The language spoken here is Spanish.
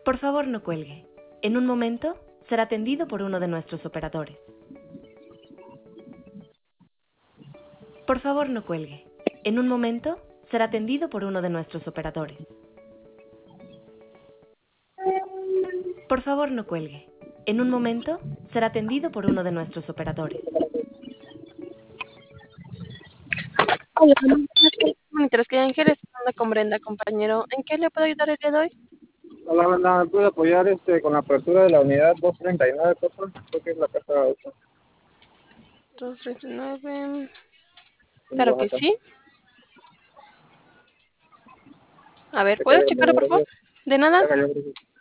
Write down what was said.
Por favor, no cuelgue. En un momento será atendido por uno de nuestros operadores. Por favor, no cuelgue. En un momento será atendido por uno de nuestros operadores. Por favor, no cuelgue. En un momento será atendido por uno de nuestros operadores. Hola, mientras que Ángeles anda con Brenda, compañero. ¿En qué le puedo ayudar el día de hoy? Hola, Brenda, ¿me puede apoyar con la apertura de la unidad 239, por favor? Creo que es la casa 8. 239. En Claro que Oaxaca. sí. A ver, Se ¿puedes cayó, checarlo, por favor? gracias. De nada. Se cayó, gracias.